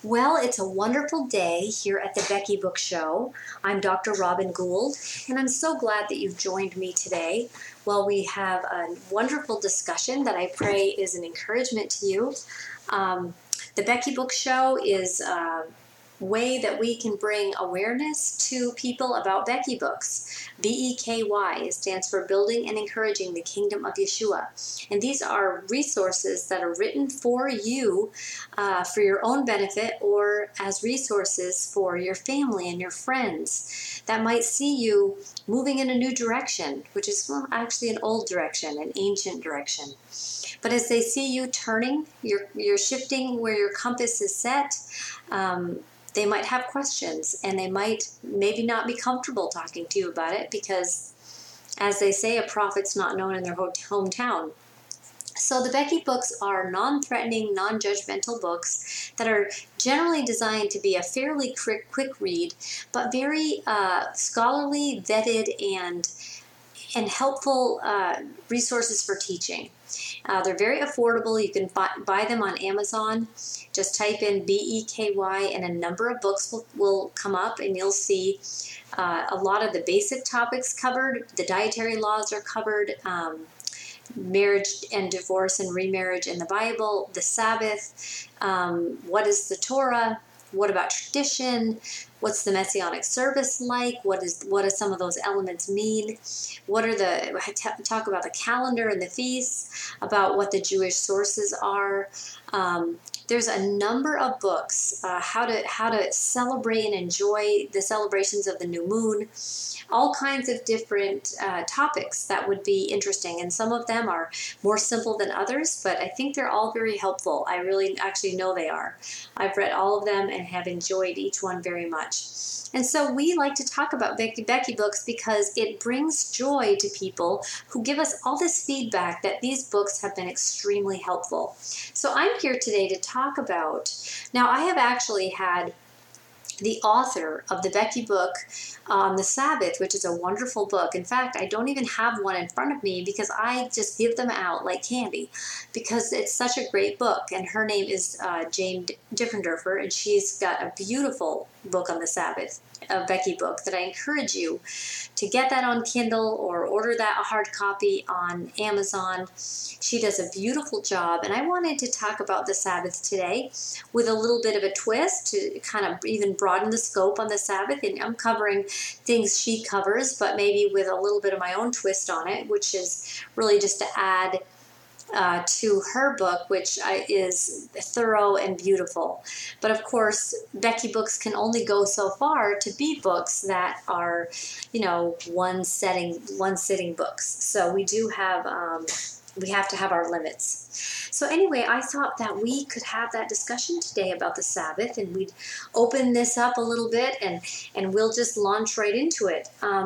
Well, it's a wonderful day here at the Becky Book Show. I'm Dr. Robin Gould, and I'm so glad that you've joined me today. Well, we have a wonderful discussion that I pray is an encouragement to you. The Becky Book Show is a way that we can bring awareness to people about Becky Books. BEKY stands for Building and Encouraging the Kingdom of Yeshua. And these are resources that are written for you for your own benefit or as resources for your family and your friends that might see you moving in a new direction, which is actually an old direction, an ancient direction. But as they see you turning, you're shifting where your compass is set, they might have questions, and they might maybe not be comfortable talking to you about it because, as they say, a prophet's not known in their hometown. So the Becky books are non-threatening, non-judgmental books that are generally designed to be a fairly quick read, but very scholarly, vetted, and helpful resources for teaching. They're very affordable. You can buy them on Amazon. Just type in BEKY and a number of books will come up, and you'll see a lot of the basic topics covered. The dietary laws are covered, marriage and divorce and remarriage in the Bible, the Sabbath, what is the Torah, what about tradition, what's the Messianic service like, what do some of those elements mean, talk about the calendar and the feasts, about what the Jewish sources are. There's a number of books, how to celebrate and enjoy the celebrations of the new moon, all kinds of different topics that would be interesting. And some of them are more simple than others, but I think they're all very helpful. I really actually know they are. I've read all of them and have enjoyed each one very much. And so we like to talk about Becky books because it brings joy to people who give us all this feedback that these books have been extremely helpful. So I'm here today to talk about, now I have actually had the author of the Becky book on the Sabbath, which is a wonderful book. In fact, I don't even have one in front of me because I just give them out like candy because it's such a great book. And her name is Jane Diffenderfer, and she's got a beautiful book on the Sabbath, a Becky book, that I encourage you to get that on Kindle or order that a hard copy on Amazon. She does a beautiful job, and I wanted to talk about the Sabbath today with a little bit of a twist to kind of even broaden the scope on the Sabbath. And I'm covering things she covers, but maybe with a little bit of my own twist on it, which is really just to add to her book, which is thorough and beautiful. But of course, Becky books can only go so far to be books that are, one sitting books. So we do have, we have to have our limits. So anyway, I thought that we could have that discussion today about the Sabbath, and we'd open this up a little bit, and we'll just launch right into it.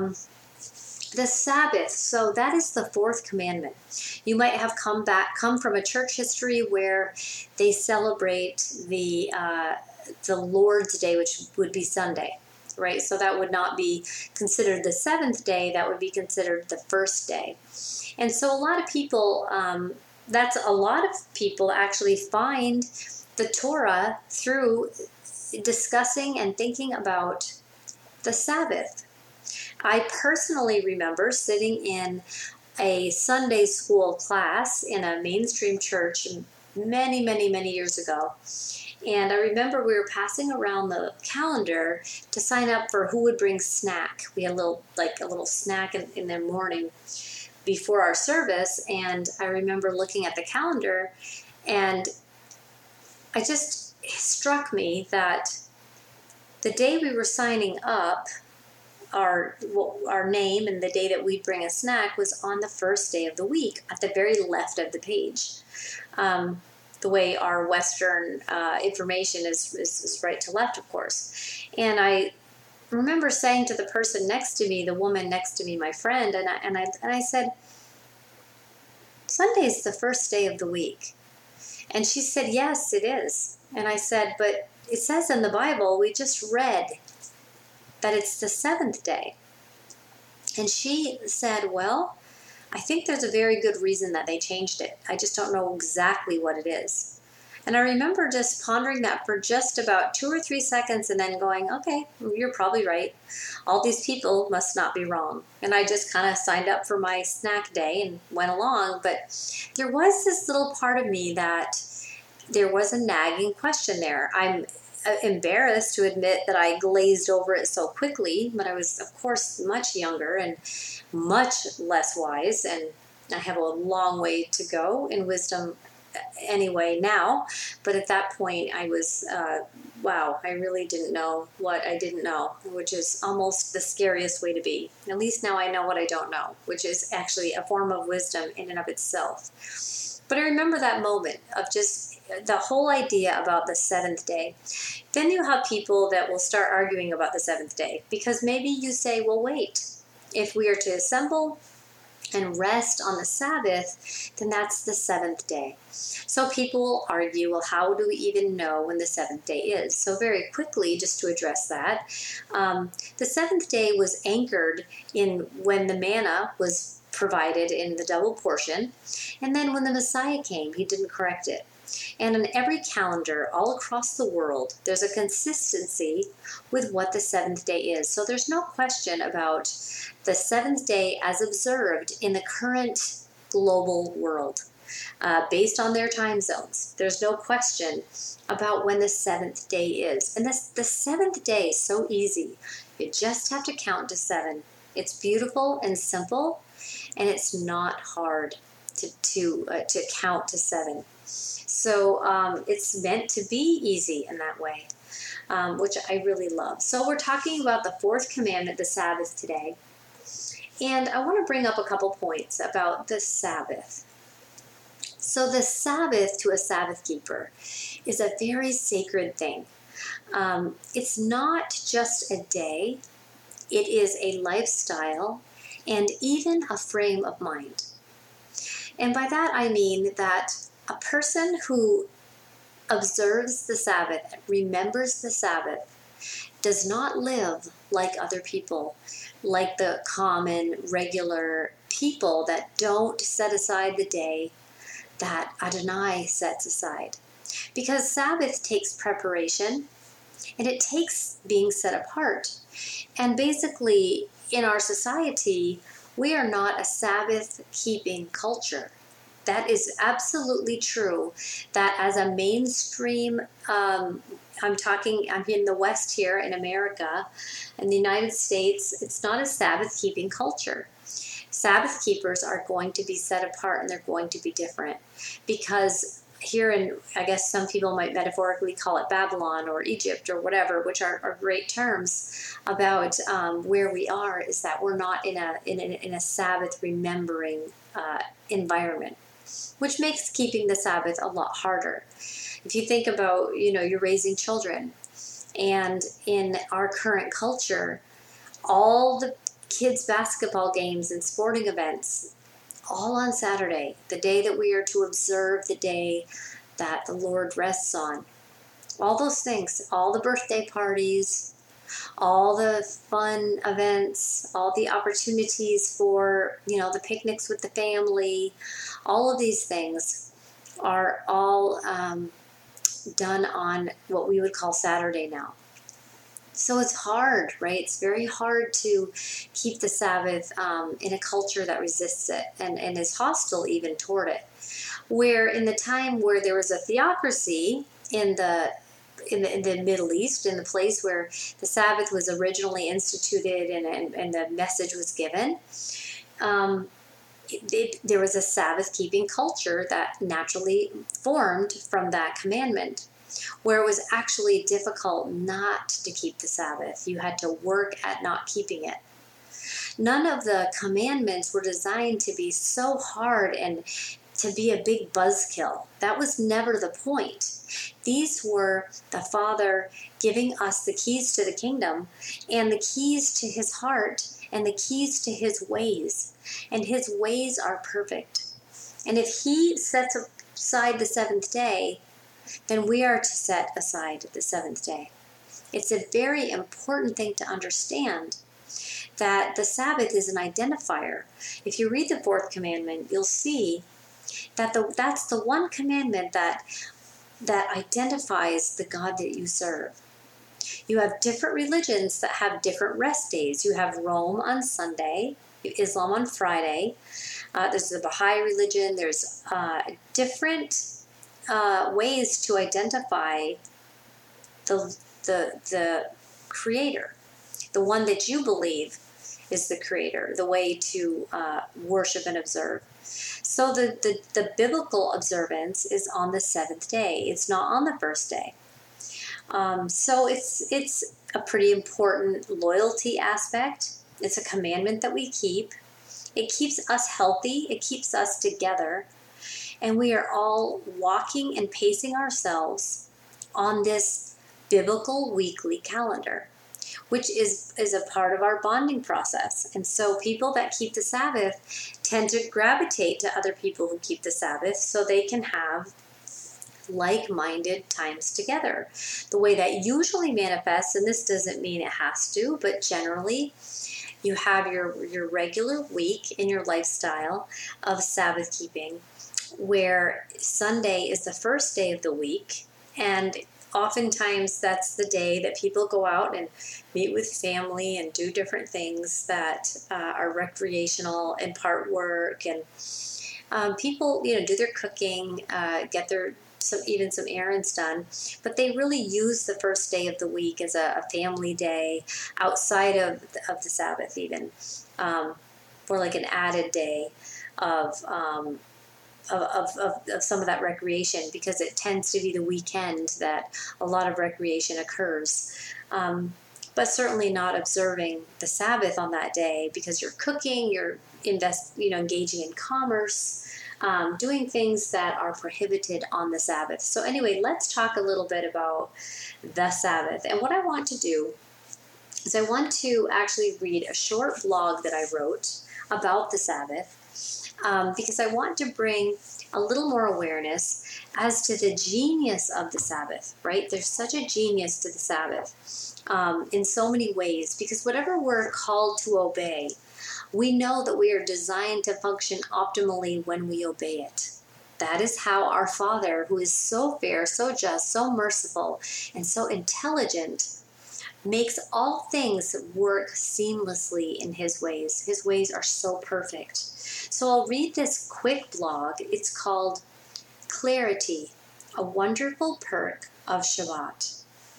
The Sabbath, so that is the fourth commandment. You might have come from a church history where they celebrate the Lord's Day, which would be Sunday, right? So that would not be considered the seventh day, that would be considered the first day. And so a lot of people, a lot of people actually find the Torah through discussing and thinking about the Sabbath. I personally remember sitting in a Sunday school class in a mainstream church many, many, many years ago. And I remember we were passing around the calendar to sign up for who would bring snack. We had a little snack in the morning before our service. And I remember looking at the calendar, and it struck me that the day we were signing up, our name and the day that we'd bring a snack was on the first day of the week at the very left of the page. The way our Western information is right to left, of course. And I remember saying to the person next to me, the woman next to me, my friend, and I said, "Sunday's the first day of the week." And she said, "Yes, it is." And I said, "But it says in the Bible, we just read that it's the seventh day." And she said, "Well, I think there's a very good reason that they changed it. I just don't know exactly what it is." And I remember just pondering that for just about 2 or 3 seconds and then going, okay, you're probably right. All these people must not be wrong. And I just kind of signed up for my snack day and went along. But there was this little part of me that there was a nagging question there. I'm embarrassed to admit that I glazed over it so quickly, but I was, of course, much younger and much less wise. And I have a long way to go in wisdom anyway now, but at that point I was wow, I really didn't know what I didn't know, which is almost the scariest way to be. At least now I know what I don't know, which is actually a form of wisdom in and of itself. But I remember that moment of just the whole idea about the seventh day. Then you have people that will start arguing about the seventh day, because maybe you say, well, wait, if we are to assemble and rest on the Sabbath, then that's the seventh day. So people will argue, well, how do we even know when the seventh day is? So very quickly, just to address that, the seventh day was anchored in when the manna was provided in the double portion, and then when the Messiah came, he didn't correct it. And on every calendar all across the world, there's a consistency with what the seventh day is. So there's no question about the seventh day as observed in the current global world, based on their time zones. There's no question about when the seventh day is. And the seventh day is so easy. You just have to count to 7. It's beautiful and simple, and it's not hard to count to 7. So it's meant to be easy in that way, which I really love. So we're talking about the fourth commandment, the Sabbath, today. And I want to bring up a couple points about the Sabbath. So the Sabbath to a Sabbath keeper is a very sacred thing. It's not just a day. It is a lifestyle and even a frame of mind. And by that I mean that a person who observes the Sabbath, remembers the Sabbath, does not live like other people, like the common, regular people that don't set aside the day that Adonai sets aside. Because Sabbath takes preparation, and it takes being set apart. And basically, in our society, we are not a Sabbath-keeping culture. That is absolutely true, that as a mainstream, I'm in the West here in America, in the United States, it's not a Sabbath-keeping culture. Sabbath keepers are going to be set apart, and they're going to be different, because here in, I guess some people might metaphorically call it Babylon or Egypt or whatever, which are great terms about where we are, is that we're not in a Sabbath remembering environment, which makes keeping the Sabbath a lot harder. If you think about, you're raising children, and in our current culture, all the kids' basketball games and sporting events, all on Saturday, the day that we are to observe the day that the Lord rests on. All those things, all the birthday parties, all the fun events, all the opportunities for, the picnics with the family, all of these things are all done on what we would call Saturday now. So it's hard, right? It's very hard to keep the Sabbath in a culture that resists it and is hostile even toward it. Where in the time where there was a theocracy in the Middle East, in the place where the Sabbath was originally instituted and the message was given, there was a Sabbath-keeping culture that naturally formed from that commandment, where it was actually difficult not to keep the Sabbath. You had to work at not keeping it. None of the commandments were designed to be so hard and to be a big buzzkill. That was never the point. These were the Father giving us the keys to the kingdom and the keys to his heart and the keys to his ways. And his ways are perfect. And if he sets aside the seventh day, then we are to set aside the seventh day. It's a very important thing to understand that the Sabbath is an identifier. If you read the fourth commandment, you'll see that that's the one commandment that that identifies the God that you serve. You have different religions that have different rest days. You have Rome on Sunday, Islam on Friday. There's the Baha'i religion. There's different ways to identify the creator, the one that you believe is the creator, the way to worship and observe. So the biblical observance is on the seventh day. It's not on the first day. So it's a pretty important loyalty aspect. It's a commandment that we keep. It keeps us healthy. It keeps us together. And we are all walking and pacing ourselves on this biblical weekly calendar, which is a part of our bonding process. And so people that keep the Sabbath tend to gravitate to other people who keep the Sabbath so they can have like-minded times together. The way that usually manifests, and this doesn't mean it has to, but generally you have your regular week in your lifestyle of Sabbath keeping, where Sunday is the first day of the week, and oftentimes that's the day that people go out and meet with family and do different things that are recreational, impart work, and people do their cooking, get their some errands done, but they really use the first day of the week as a family day outside of the Sabbath, even for like an added day of some of that recreation, because it tends to be the weekend that a lot of recreation occurs. But certainly not observing the Sabbath on that day, because you're cooking, you're engaging in commerce, doing things that are prohibited on the Sabbath. So anyway, let's talk a little bit about the Sabbath. And what I want to do is I want to actually read a short blog that I wrote about the Sabbath, because I want to bring a little more awareness as to the genius of the Sabbath, right? There's such a genius to the Sabbath in so many ways, because whatever we're called to obey, we know that we are designed to function optimally when we obey it. That is how our Father, who is so fair, so just, so merciful, and so intelligent, makes all things work seamlessly in His ways. His ways are so perfect. So I'll read this quick blog. It's called Clarity, a Wonderful Perk of Shabbat.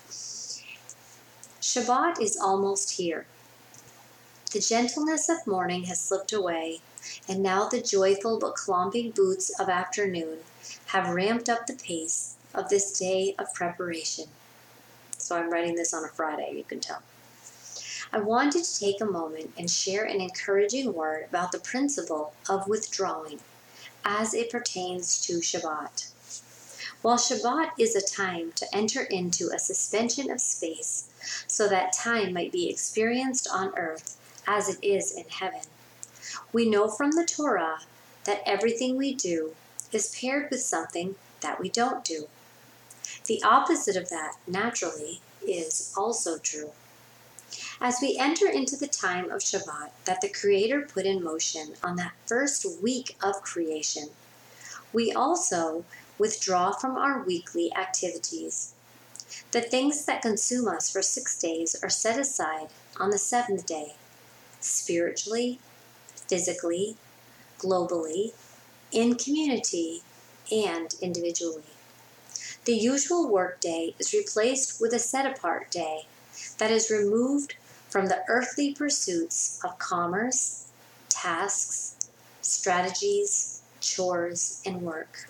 Shabbat is almost here. The gentleness of morning has slipped away, and now the joyful but clomping boots of afternoon have ramped up the pace of this day of preparation. So I'm writing this on a Friday, you can tell. I wanted to take a moment and share an encouraging word about the principle of withdrawing as it pertains to Shabbat. While Shabbat is a time to enter into a suspension of space so that time might be experienced on earth as it is in heaven, we know from the Torah that everything we do is paired with something that we don't do. The opposite of that, naturally, is also true. As we enter into the time of Shabbat that the Creator put in motion on that first week of creation, we also withdraw from our weekly activities. The things that consume us for 6 days are set aside on the seventh day, spiritually, physically, globally, in community, and individually. The usual work day is replaced with a set-apart day that is removed from the earthly pursuits of commerce, tasks, strategies, chores, and work.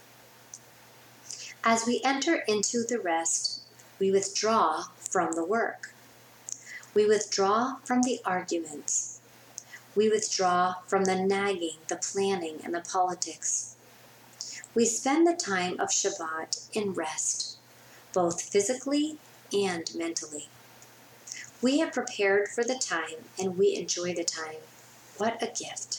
As we enter into the rest, we withdraw from the work. We withdraw from the arguments. We withdraw from the nagging, the planning, and the politics. We spend the time of Shabbat in rest, both physically and mentally. We have prepared for the time, and we enjoy the time. What a gift.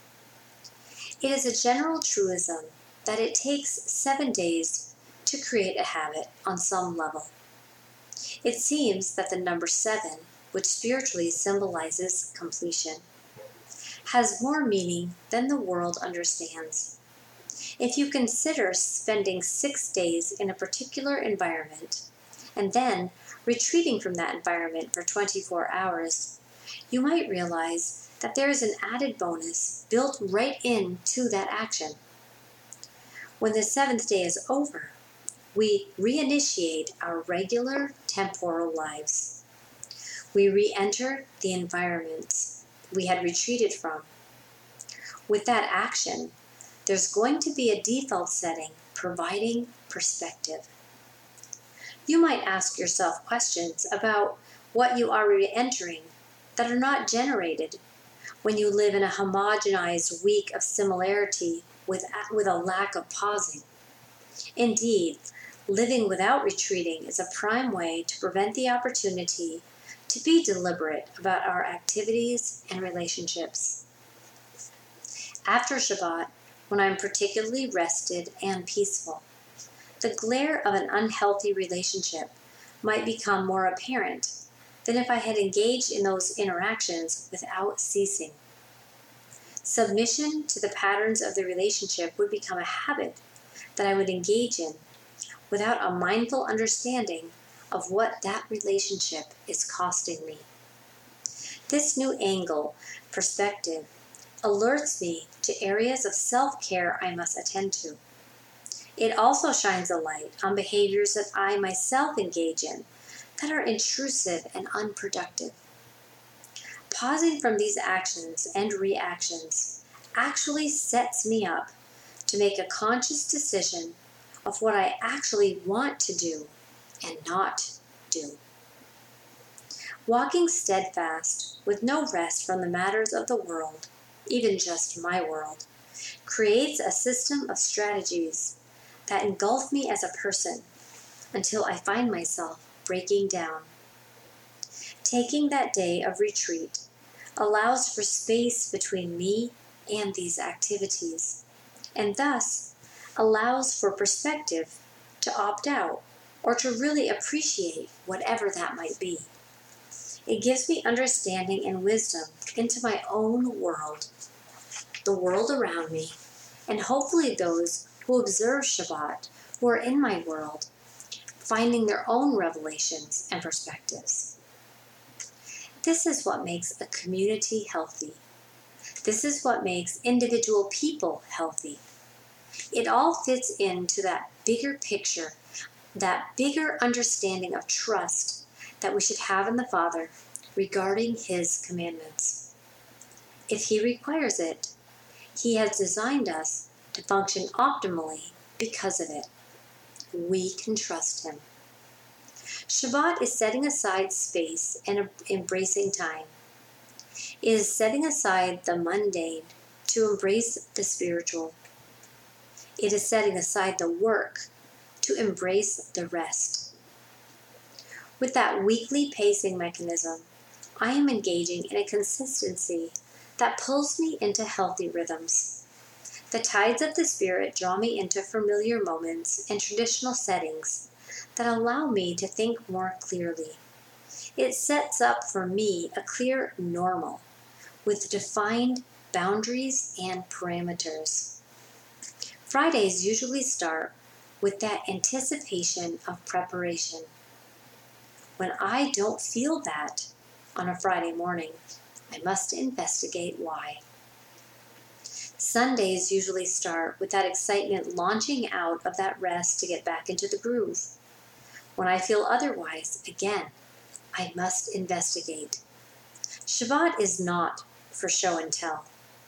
It is a general truism that it takes 7 days to create a habit on some level. It seems that the number 7, which spiritually symbolizes completion, has more meaning than the world understands. If you consider spending 6 days in a particular environment and then retreating from that environment for 24 hours, you might realize that there is an added bonus built right into that action. When the 7th day is over, we reinitiate our regular temporal lives. We re-enter the environments we had retreated from. With that action, there's going to be a default setting providing perspective. You might ask yourself questions about what you are re-entering that are not generated when you live in a homogenized week of similarity with a lack of pausing. Indeed, living without retreating is a prime way to prevent the opportunity to be deliberate about our activities and relationships. After Shabbat, when I'm particularly rested and peaceful, the glare of an unhealthy relationship might become more apparent than if I had engaged in those interactions without ceasing. Submission to the patterns of the relationship would become a habit that I would engage in without a mindful understanding of what that relationship is costing me. This new angle, perspective, alerts me to areas of self-care I must attend to. It also shines a light on behaviors that I myself engage in that are intrusive and unproductive. Pausing from these actions and reactions actually sets me up to make a conscious decision of what I actually want to do and not do. Walking steadfast with no rest from the matters of the world, even just my world, creates a system of strategies that engulf me as a person until I find myself breaking down. Taking that day of retreat allows for space between me and these activities, and thus allows for perspective to opt out or to really appreciate whatever that might be. It gives me understanding and wisdom into my own world, the world around me, and hopefully those who observe Shabbat, who are in my world, finding their own revelations and perspectives. This is what makes a community healthy. This is what makes individual people healthy. It all fits into that bigger picture, that bigger understanding of trust that we should have in the Father regarding His commandments. If He requires it, He has designed us to function optimally because of it. We can trust Him. Shabbat is setting aside space and embracing time. It is setting aside the mundane to embrace the spiritual. It is setting aside the work to embrace the rest. With that weekly pacing mechanism, I am engaging in a consistency that pulls me into healthy rhythms. The tides of the Spirit draw me into familiar moments and traditional settings that allow me to think more clearly. It sets up for me a clear normal with defined boundaries and parameters. Fridays usually start with that anticipation of preparation. When I don't feel that on a Friday morning, I must investigate why. Sundays usually start with that excitement launching out of that rest to get back into the groove. When I feel otherwise, again, I must investigate. Shabbat is not for show and tell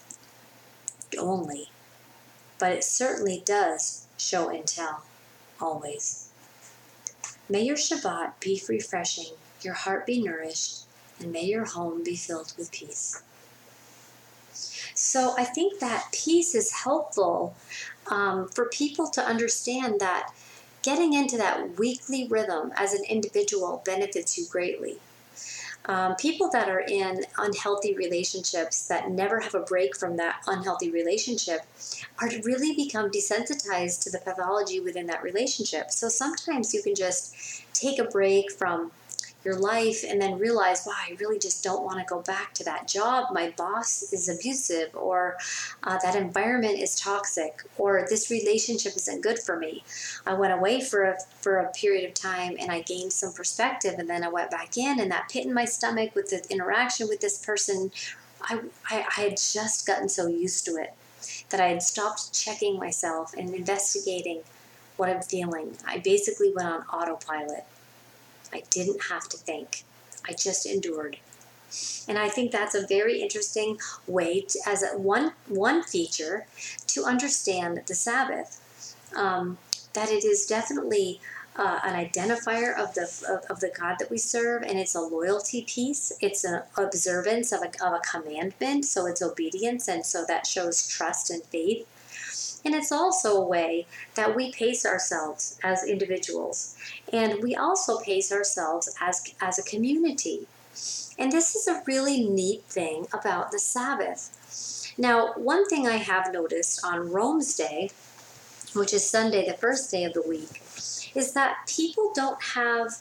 only, but it certainly does show and tell, always. May your Shabbat be refreshing, your heart be nourished, and may your home be filled with peace. So I think that peace is helpful for people to understand that getting into that weekly rhythm as an individual benefits you greatly. People that are in unhealthy relationships that never have a break from that unhealthy relationship are to really become desensitized to the pathology within that relationship. So sometimes you can just take a break from your life and then realize, wow, I really just don't want to go back to that job. My boss is abusive, or that environment is toxic, or this relationship isn't good for me. I went away for a period of time and I gained some perspective, and then I went back in, and that pit in my stomach with the interaction with this person, I had just gotten so used to it that I had stopped checking myself and investigating what I'm feeling. I basically went on autopilot. I didn't have to think. I just endured. And I think that's a very interesting way to, as one feature, to understand the Sabbath. That it is definitely an identifier of the God that we serve, and it's a loyalty piece. It's an observance of a commandment, so it's obedience, and so that shows trust and faith. And it's also a way that we pace ourselves as individuals, and we also pace ourselves as a community. And this is a really neat thing about the Sabbath. Now, one thing I have noticed on Rome's Day, which is Sunday, the first day of the week, is that people don't have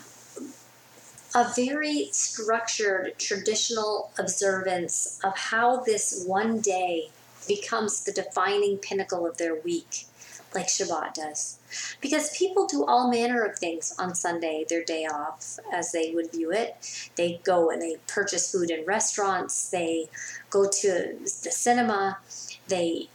a very structured, traditional observance of how this one day becomes the defining pinnacle of their week, like Shabbat does. Because people do all manner of things on Sunday, their day off, as they would view it. They go and they purchase food in restaurants, they go to the cinema, they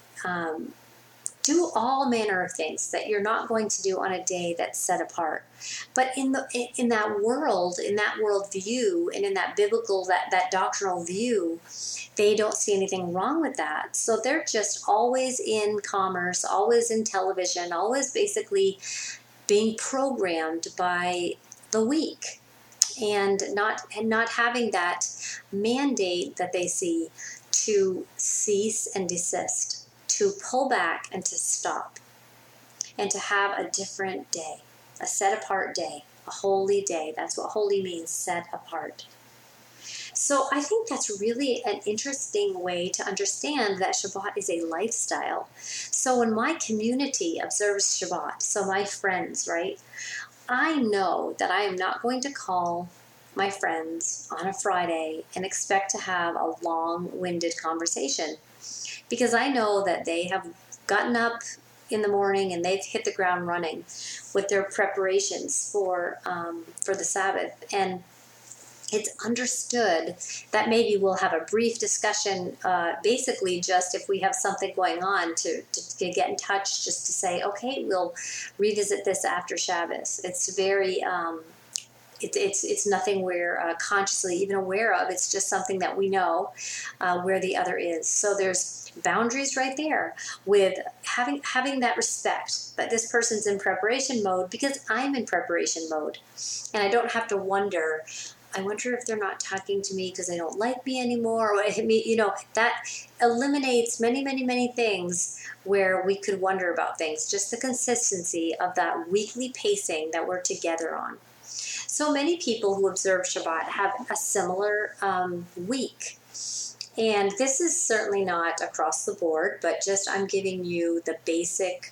do all manner of things that you're not going to do on a day that's set apart. But in that world, in that world view, and in that biblical, that doctrinal view, they don't see anything wrong with that. So they're just always in commerce, always in television, always basically being programmed by the week, and not having that mandate that they see to cease and desist, to pull back and to stop, and to have a different day, a set apart day, a holy day. That's what holy means, set apart. So I think that's really an interesting way to understand that Shabbat is a lifestyle. So when my community observes Shabbat, so my friends, right, I know that I am not going to call my friends on a Friday and expect to have a long-winded conversation, because I know that they have gotten up in the morning and they've hit the ground running with their preparations for the Sabbath. And it's understood that maybe we'll have a brief discussion, basically just if we have something going on to get in touch, just to say, okay, we'll revisit this after Shabbos. It's very, it's nothing we're consciously even aware of. It's just something that we know where the other is. So there's boundaries right there with having that respect that this person's in preparation mode because I'm in preparation mode. And I don't have to wonder, I wonder if they're not talking to me because they don't like me anymore. Or, that eliminates many, many, many things where we could wonder about things. Just the consistency of that weekly pacing that we're together on. So many people who observe Shabbat have a similar week. And this is certainly not across the board, but just I'm giving you the basic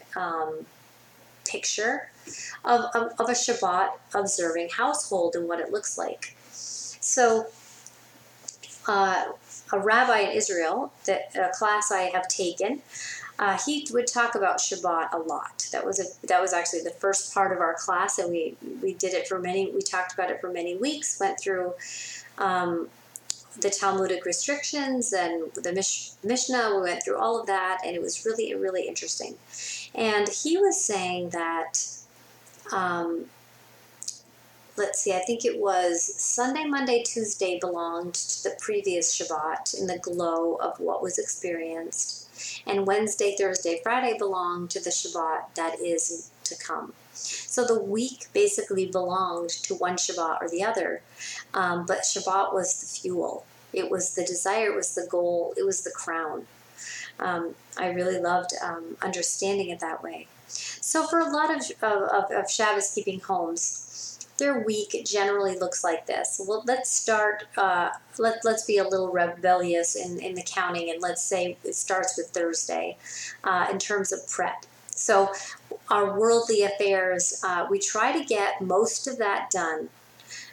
picture of a Shabbat observing household and what it looks like. So a rabbi in Israel, a class I have taken, he would talk about Shabbat a lot. That was actually the first part of our class, and we talked about it for many weeks, went through the Talmudic restrictions and the Mishnah. We went through all of that, and it was really, really interesting. And he was saying that, let's see, I think it was Sunday, Monday, Tuesday belonged to the previous Shabbat in the glow of what was experienced. And Wednesday, Thursday, Friday belonged to the Shabbat that is to come. So the week basically belonged to one Shabbat or the other, but Shabbat was the fuel. It was the desire, it was the goal, it was the crown. I really loved understanding it that way. So for a lot of Shabbos keeping homes, their week generally looks like this. Well, let's start, let's be a little rebellious in the counting, and let's say it starts with Thursday in terms of prep. So our worldly affairs, we try to get most of that done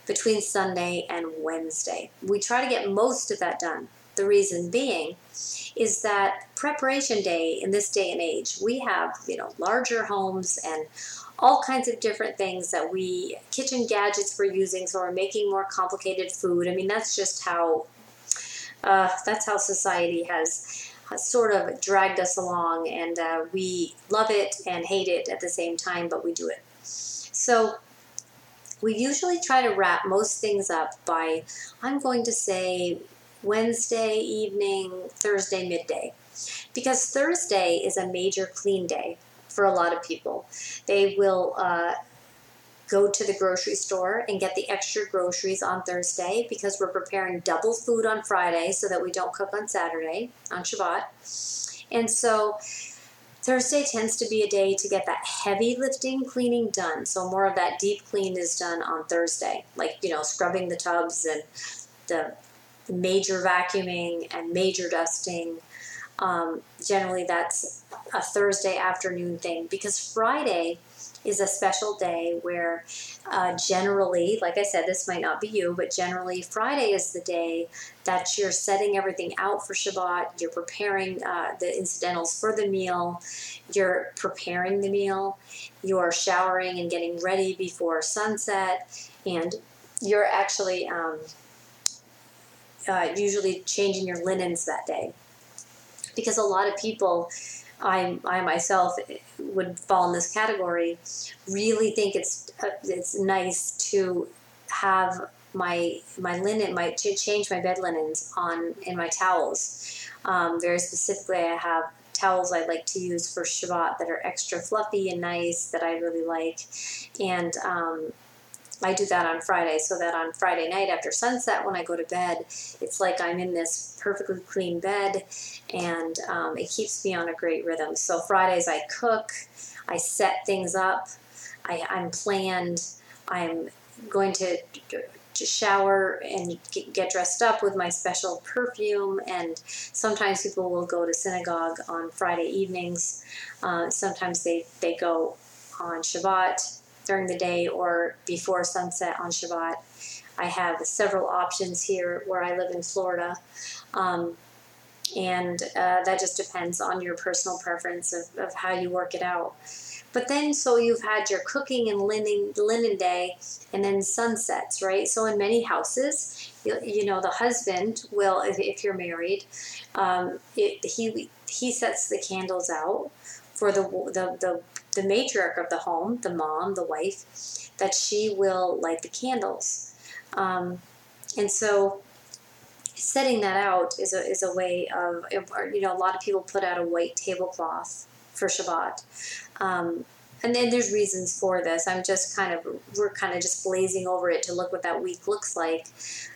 between Sunday and Wednesday. We try to get most of that done. The reason being is that preparation day in this day and age, we have, larger homes and all kinds of different things that kitchen gadgets we're using, so we're making more complicated food. I mean, that's just how, that's how society has sort of dragged us along, and we love it and hate it at the same time, but we do it. So we usually try to wrap most things up by, I'm going to say, Wednesday evening, Thursday midday. Because Thursday is a major clean day for a lot of people. They will go to the grocery store and get the extra groceries on Thursday because we're preparing double food on Friday so that we don't cook on Saturday, on Shabbat. And so Thursday tends to be a day to get that heavy lifting cleaning done. So more of that deep clean is done on Thursday, like, scrubbing the tubs and the major vacuuming and major dusting. Generally that's a Thursday afternoon thing, because Friday is a special day where generally, like I said, this might not be you, but generally Friday is the day that you're setting everything out for Shabbat. You're preparing the incidentals for the meal. You're preparing the meal. You're showering and getting ready before sunset. And you're actually usually changing your linens that day. Because a lot of people, I myself would fall in this category, really think it's nice to have my linen, to change my bed linens in my towels. Very specifically, I have towels I like to use for Shabbat that are extra fluffy and nice that I really like, and I do that on Friday, so that on Friday night after sunset when I go to bed, it's like I'm in this perfectly clean bed, and it keeps me on a great rhythm. So Fridays I cook, I set things up, I'm planned, I'm going to shower and get dressed up with my special perfume, and sometimes people will go to synagogue on Friday evenings. Sometimes they go on Shabbat during the day or before sunset on Shabbat. I have several options here where I live in Florida, and that just depends on your personal preference of how you work it out. But then, so you've had your cooking and linen day, and then sunsets, right? So in many houses, the husband will, if you're married, he sets the candles out for the matriarch of the home, the mom, the wife, that she will light the candles. And so setting that out is a way of, a lot of people put out a white tablecloth for Shabbat. And then there's reasons for this. We're kind of just blazing over it to look what that week looks like.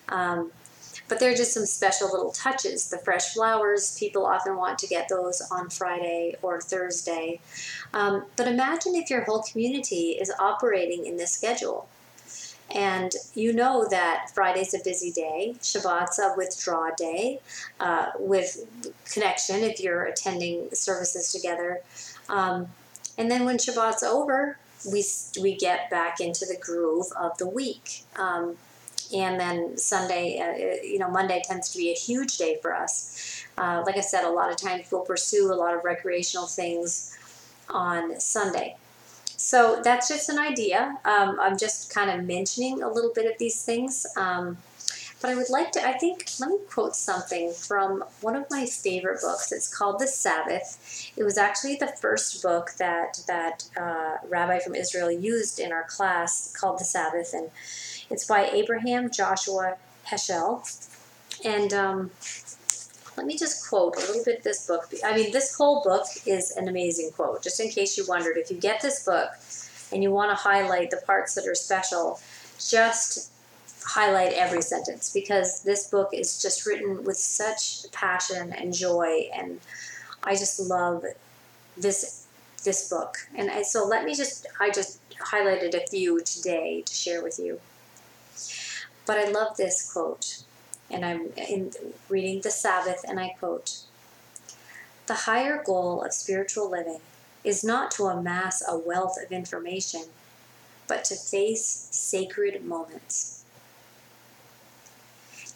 But there are just some special little touches. The fresh flowers, people often want to get those on Friday or Thursday. But imagine if your whole community is operating in this schedule. And you know that Friday's a busy day, Shabbat's a withdraw day, with connection if you're attending services together. And then when Shabbat's over, we get back into the groove of the week. And then Sunday, Monday tends to be a huge day for us. Like I said, a lot of times we'll pursue a lot of recreational things on Sunday. So that's just an idea. I'm just kind of mentioning a little bit of these things. But I would like to, let me quote something from one of my favorite books. It's called The Sabbath. It was actually the first book that rabbi from Israel used in our class, called The Sabbath. And it's by Abraham Joshua Heschel. And let me just quote a little bit of this book. I mean, this whole book is an amazing quote. Just in case you wondered, if you get this book and you want to highlight the parts that are special, just highlight every sentence, because this book is just written with such passion and joy, and I just love this book. And so I just highlighted a few today to share with you. But I love this quote, and I'm reading The Sabbath, and I quote, "The higher goal of spiritual living is not to amass a wealth of information, but to face sacred moments.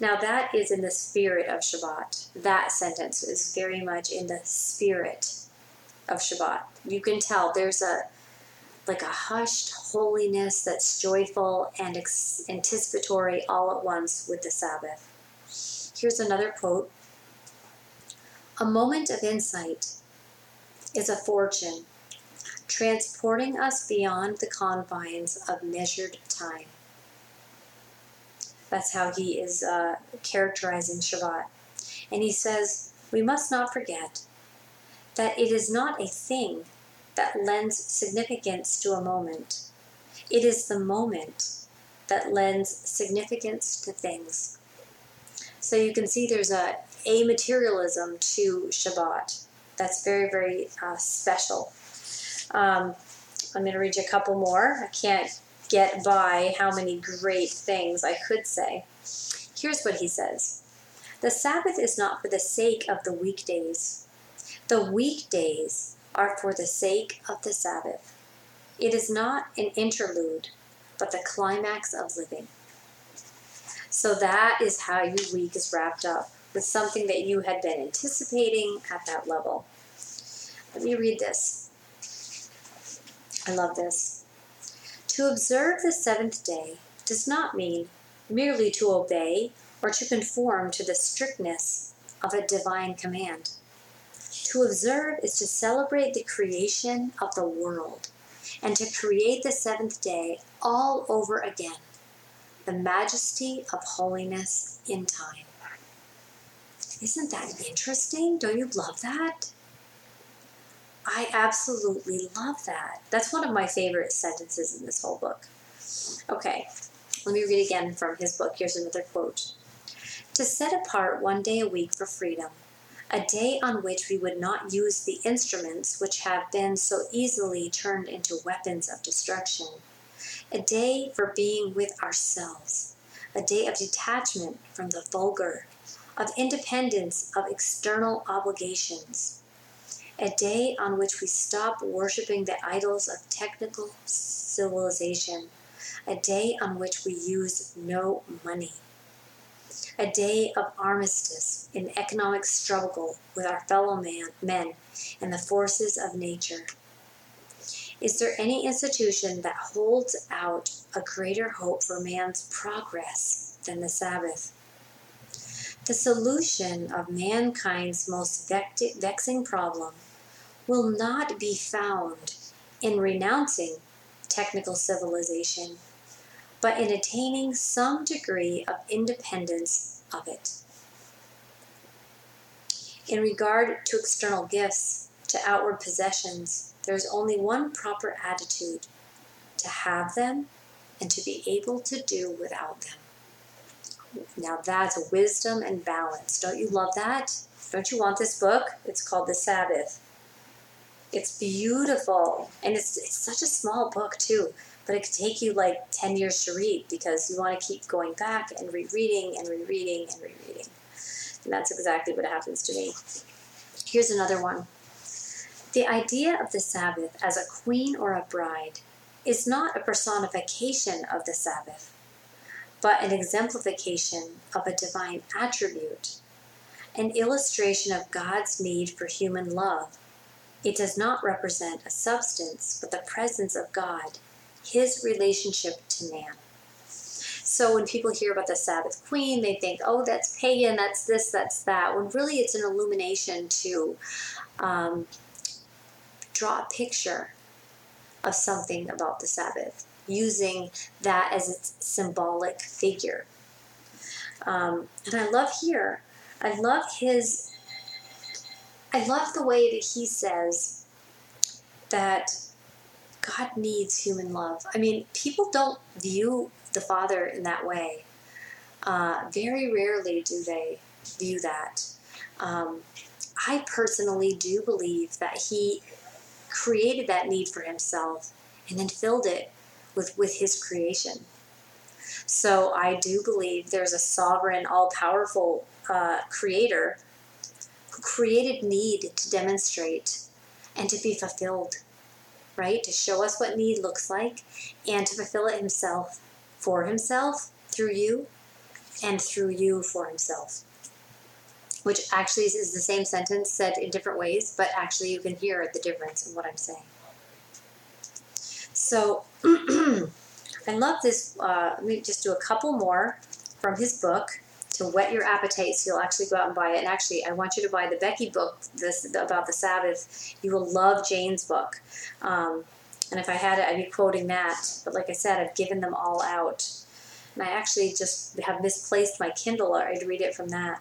Now that is in the spirit of Shabbat. That sentence is very much in the spirit of Shabbat. You can tell there's a hushed holiness that's joyful and anticipatory all at once with the Sabbath. Here's another quote. A moment of insight is a fortune, transporting us beyond the confines of measured time. That's how he is characterizing Shabbat. And he says, we must not forget that it is not a thing that lends significance to a moment. It is the moment that lends significance to things. So you can see there's a materialism to Shabbat. That's very, very special. I'm going to read you a couple more. I can't get by how many great things I could say. Here's what he says. The Sabbath is not for the sake of the weekdays. The weekdays are for the sake of the Sabbath. It is not an interlude, but the climax of living. So that is how your week is wrapped up, with something that you had been anticipating at that level. Let me read this. I love this. To observe the seventh day does not mean merely to obey or to conform to the strictness of a divine command. To observe is to celebrate the creation of the world and to create the seventh day all over again, the majesty of holiness in time. Isn't that interesting? Don't you love that? I absolutely love that. That's one of my favorite sentences in this whole book. Okay, let me read again from his book. Here's another quote. To set apart one day a week for freedom, a day on which we would not use the instruments which have been so easily turned into weapons of destruction, a day for being with ourselves, a day of detachment from the vulgar, of independence of external obligations, a day on which we stop worshiping the idols of technical civilization, a day on which we use no money, a day of armistice in economic struggle with our fellow men and the forces of nature. Is there any institution that holds out a greater hope for man's progress than the Sabbath? The solution of mankind's most vexing problem will not be found in renouncing technical civilization, but in attaining some degree of independence of it. In regard to external gifts, to outward possessions, there is only one proper attitude: to have them and to be able to do without them. Now that's wisdom and balance. Don't you love that? Don't you want this book? It's called The Sabbath. It's beautiful. And it's such a small book too. But it could take you like 10 years to read because you want to keep going back and rereading and rereading and rereading. And that's exactly what happens to me. Here's another one. The idea of the Sabbath as a queen or a bride is not a personification of the Sabbath, but an exemplification of a divine attribute, an illustration of God's need for human love. It does not represent a substance, but the presence of God, his relationship to man. So when people hear about the Sabbath queen, they think, oh, that's pagan, that's this, that's that, when really it's an illumination to draw a picture of something about the Sabbath, using that as its symbolic figure. And I love the way that he says that God needs human love. I mean, people don't view the Father in that way. Very rarely do they view that. I personally do believe that he created that need for himself and then filled it with his creation. So I do believe there's a sovereign, all-powerful creator who created need to demonstrate and to be fulfilled, right? To show us what need looks like and to fulfill it himself, for himself, through you. and through you for himself. Which actually is the same sentence said in different ways, but actually you can hear the difference in what I'm saying. So I love this. Let me just do a couple more from his book to whet your appetite, so you'll actually go out and buy it. And actually, I want you to buy the Becky book, about the Sabbath. You will love Jane's book. And if I had it, I'd be quoting that. But like I said, I've given them all out. And I actually just have misplaced my Kindle. I'd read it from that.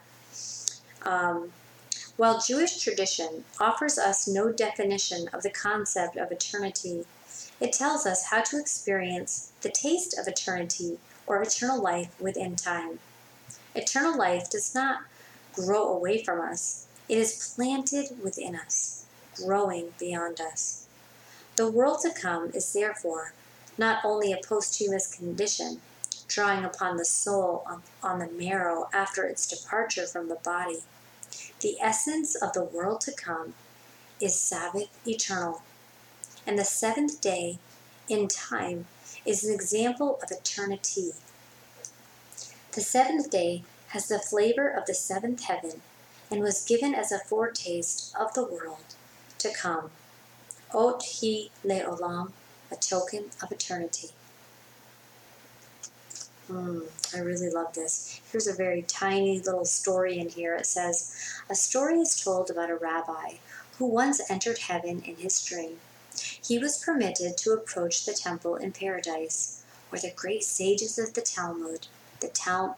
While Jewish tradition offers us no definition of the concept of eternity, it tells us how to experience the taste of eternity or eternal life within time. Eternal life does not grow away from us. It is planted within us, growing beyond us. The world to come is therefore not only a posthumous condition, drawing upon the soul on the marrow after its departure from the body. The essence of the world to come is Sabbath eternal, and the seventh day in time is an example of eternity. The seventh day has the flavor of the seventh heaven and was given as a foretaste of the world to come. Ot hi le'olam, a token of eternity. I really love this. Here's a very tiny little story in here. It says, a story is told about a rabbi who once entered heaven in his dream. He was permitted to approach the temple in paradise, where the great sages of the Talmud, Tananim,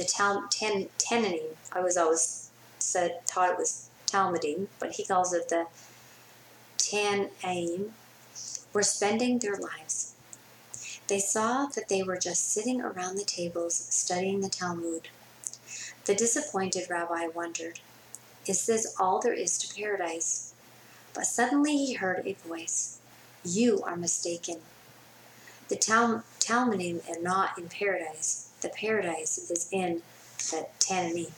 I was always taught it was Talmudim, but he calls it the Tanaim, were spending their lives. They saw that they were just sitting around the tables studying the Talmud. The disappointed rabbi wondered, is this all there is to paradise? But suddenly he heard a voice. You are mistaken. The Talmudim are not in paradise. The paradise is in the Tanaim.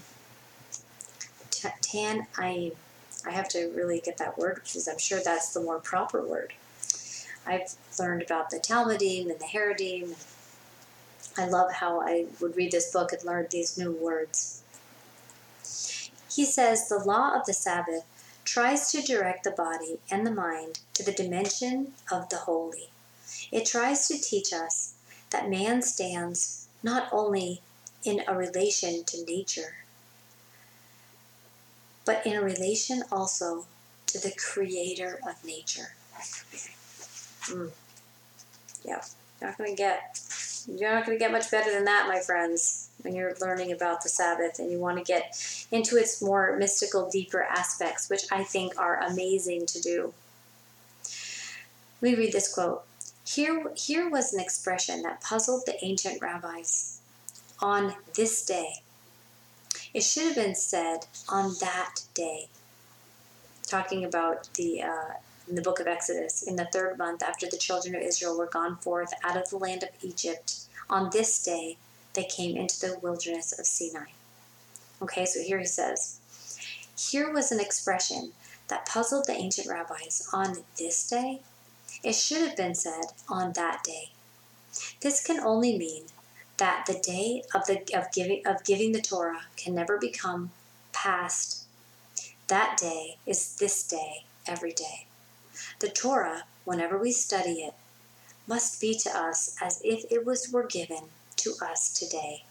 Tanaim. I have to really get that word, because I'm sure that's the more proper word. I've learned about the Talmudim and the Haredim. I love how I would read this book and learn these new words. He says the law of the Sabbath tries to direct the body and the mind to the dimension of the holy. It tries to teach us that man stands not only in a relation to nature, but in a relation also to the creator of nature. Yeah, you're not going to get much better than that, my friends, when you're learning about the Sabbath and you want to get into its more mystical, deeper aspects, which I think are amazing to do. Let me read this quote. Here was an expression that puzzled the ancient rabbis. On this day. It should have been said on that day. Talking about in the book of Exodus, in the 3rd month after the children of Israel were gone forth out of the land of Egypt, on this day they came into the wilderness of Sinai. Okay, so here he says, here was an expression that puzzled the ancient rabbis. On this day? It should have been said on that day. This can only mean that the day of giving the Torah can never become past. That day is this day, every day. The Torah, whenever we study it, must be to us as if it were given to us today.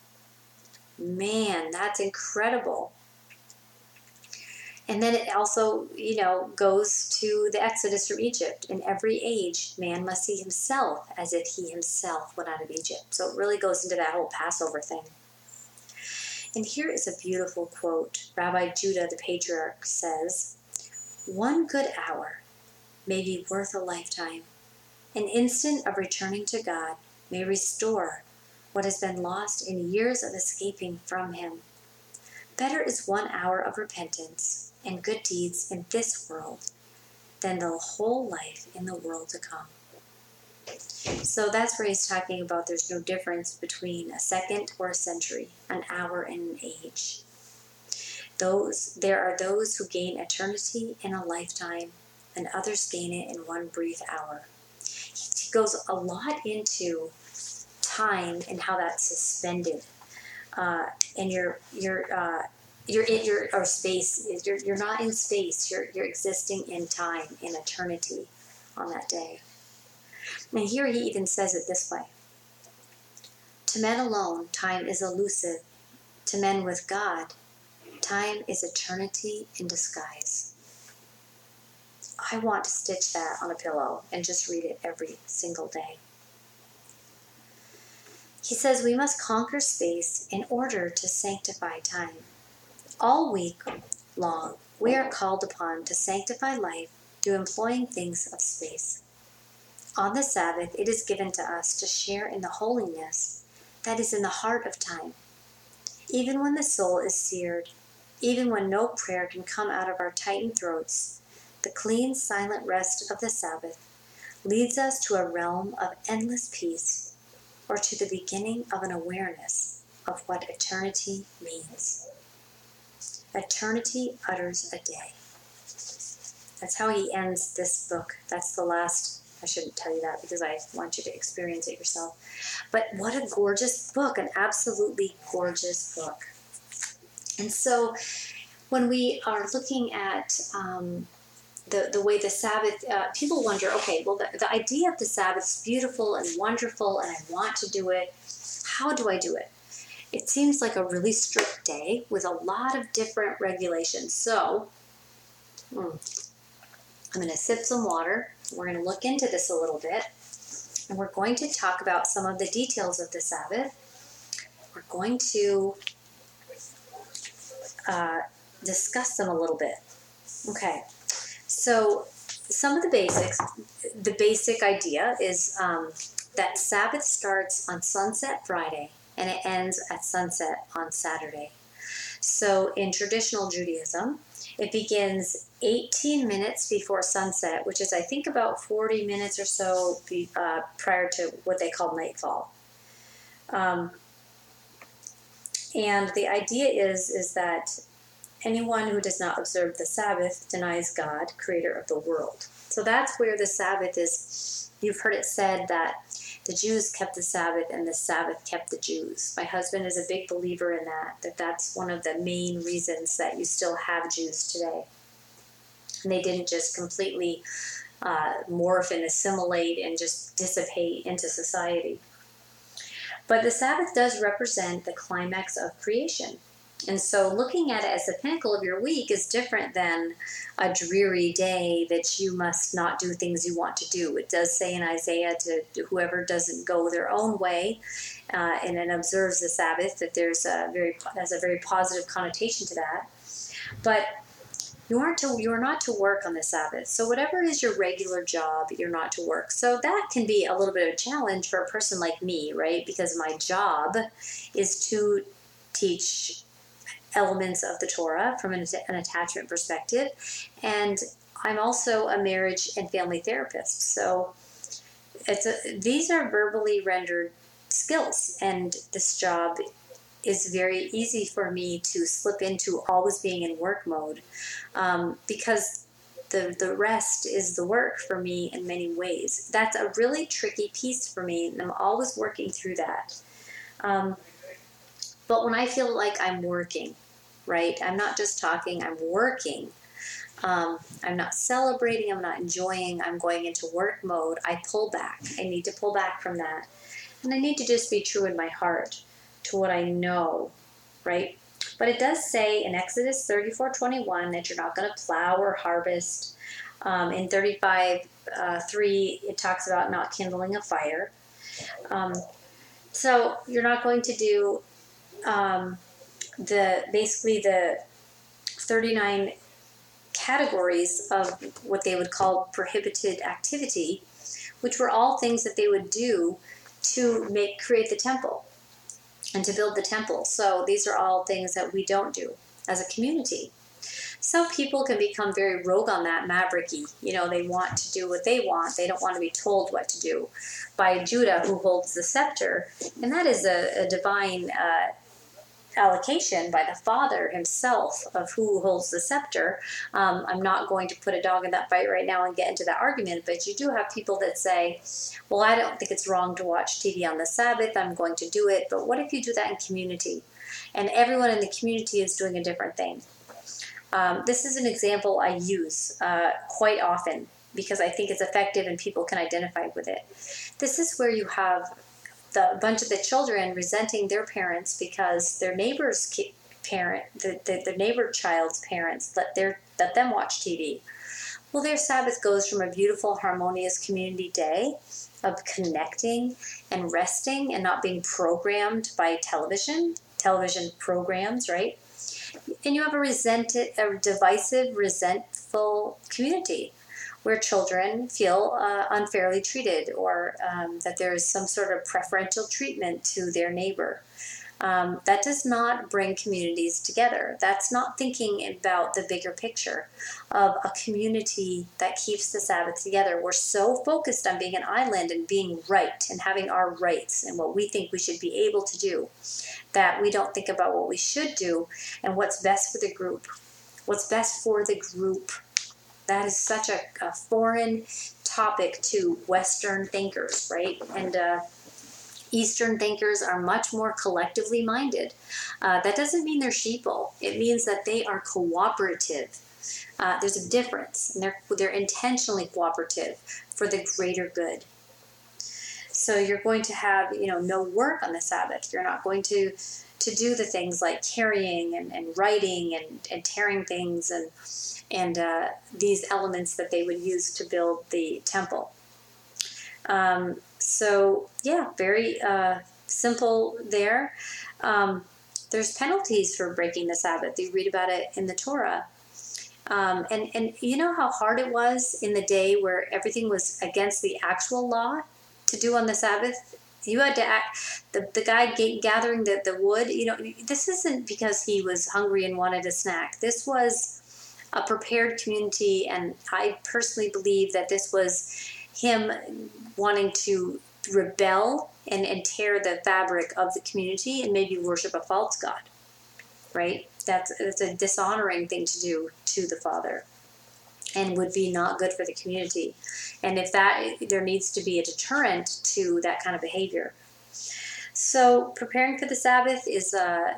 Man, that's incredible. And then it also, goes to the Exodus from Egypt. In every age, man must see himself as if he himself went out of Egypt. So it really goes into that whole Passover thing. And here is a beautiful quote. Rabbi Judah, the patriarch, says, one good hour may be worth a lifetime. An instant of returning to God may restore what has been lost in years of escaping from him. Better is 1 hour of repentance and good deeds in this world than the whole life in the world to come. So that's where he's talking about there's no difference between a second or a century, an hour and an age. There are those who gain eternity in a lifetime, and others gain it in one brief hour. He goes a lot into time and how that's suspended. and you're in your space. You're not in space. You're existing in time, in eternity, on that day. And here he even says it this way: to men alone, time is elusive. To men with God, time is eternity in disguise. I want to stitch that on a pillow and just read it every single day. He says we must conquer space in order to sanctify time. All week long, we are called upon to sanctify life through employing things of space. On the Sabbath, it is given to us to share in the holiness that is in the heart of time. Even when the soul is seared, even when no prayer can come out of our tightened throats, the clean, silent rest of the Sabbath leads us to a realm of endless peace, or to the beginning of an awareness of what eternity means. Eternity utters a day. That's how he ends this book. That's the last. I shouldn't tell you that because I want you to experience it yourself. But what a gorgeous book, an absolutely gorgeous book. And so when we are looking at the way the Sabbath, people wonder, okay, well, the idea of the Sabbath is beautiful and wonderful, and I want to do it. How do I do it? It seems like a really strict day with a lot of different regulations. So I'm going to sip some water. We're going to look into this a little bit, and we're going to talk about some of the details of the Sabbath. We're going to discuss them a little bit. Okay, so some of the basics. The basic idea is that Sabbath starts on sunset Friday and it ends at sunset on Saturday. So in traditional Judaism, it begins 18 minutes before sunset, which is, I think, about 40 minutes or so prior to what they call nightfall. And the idea is that anyone who does not observe the Sabbath denies God, creator of the world. So that's where the Sabbath is. You've heard it said that the Jews kept the Sabbath and the Sabbath kept the Jews. My husband is a big believer in that's one of the main reasons that you still have Jews today. And they didn't just completely morph and assimilate and just dissipate into society. But the Sabbath does represent the climax of creation. And so looking at it as the pinnacle of your week is different than a dreary day that you must not do things you want to do. It does say in Isaiah to whoever doesn't go their own way and then observes the Sabbath that there's has a very positive connotation to that. But you are not to work on the Sabbath. So whatever is your regular job, you're not to work. So that can be a little bit of a challenge for a person like me, right? Because my job is to teach elements of the Torah from an attachment perspective. And I'm also a marriage and family therapist. So these are verbally rendered skills. And this job is very easy for me to slip into always being in work mode because the rest is the work for me in many ways. That's a really tricky piece for me, and I'm always working through that. But when I feel like I'm working, right, I'm not just talking, I'm working. I'm not celebrating, I'm not enjoying, I'm going into work mode. I pull back. I need to pull back from that. And I need to just be true in my heart to what I know, right? But it does say in Exodus 34:21 that you're not going to plow or harvest. In 35:3, it talks about not kindling a fire. So you're not going to do the 39 categories of what they would call prohibited activity, which were all things that they would do to create the temple and to build the temple. So these are all things that we don't do as a community. Some people can become very rogue on that, mavericky. You know, they want to do what they want. They don't want to be told what to do by Judah, who holds the scepter. And that is a divine allocation by the Father himself of who holds the scepter. I'm not going to put a dog in that fight right now and get into that argument, but you do have people that say, well, I don't think it's wrong to watch TV on the Sabbath. I'm going to do it. But what if you do that in community? And everyone in the community is doing a different thing. This is an example I use quite often because I think it's effective and people can identify with it. This is where you have the bunch of the children resenting their parents because their neighbor's parent, the neighbor child's parents, let them watch TV. Well, their Sabbath goes from a beautiful, harmonious community day of connecting and resting and not being programmed by television programs, right? And you have a divisive, resentful community where children feel unfairly treated or that there is some sort of preferential treatment to their neighbor. That does not bring communities together. That's not thinking about the bigger picture of a community that keeps the Sabbath together. We're so focused on being an island and being right and having our rights and what we think we should be able to do that we don't think about what we should do and what's best for the group. What's best for the group. That is such a foreign topic to Western thinkers, right? And Eastern thinkers are much more collectively minded. That doesn't mean they're sheeple. It means that they are cooperative. There's a difference, and they're intentionally cooperative for the greater good. So you're going to have, no work on the Sabbath. You're not going to do the things like carrying and writing and tearing things and these elements that they would use to build the temple. So yeah, very simple there. There's penalties for breaking the Sabbath. You read about it in the Torah. And you know how hard it was in the day where everything was against the actual law to do on the Sabbath? You had to act, the guy gathering the wood, this isn't because he was hungry and wanted a snack. This was a prepared community, and I personally believe that this was him wanting to rebel and tear the fabric of the community and maybe worship a false god, right? It's a dishonoring thing to do to the Father and would be not good for the community. And if there needs to be a deterrent to that kind of behavior. So preparing for the Sabbath is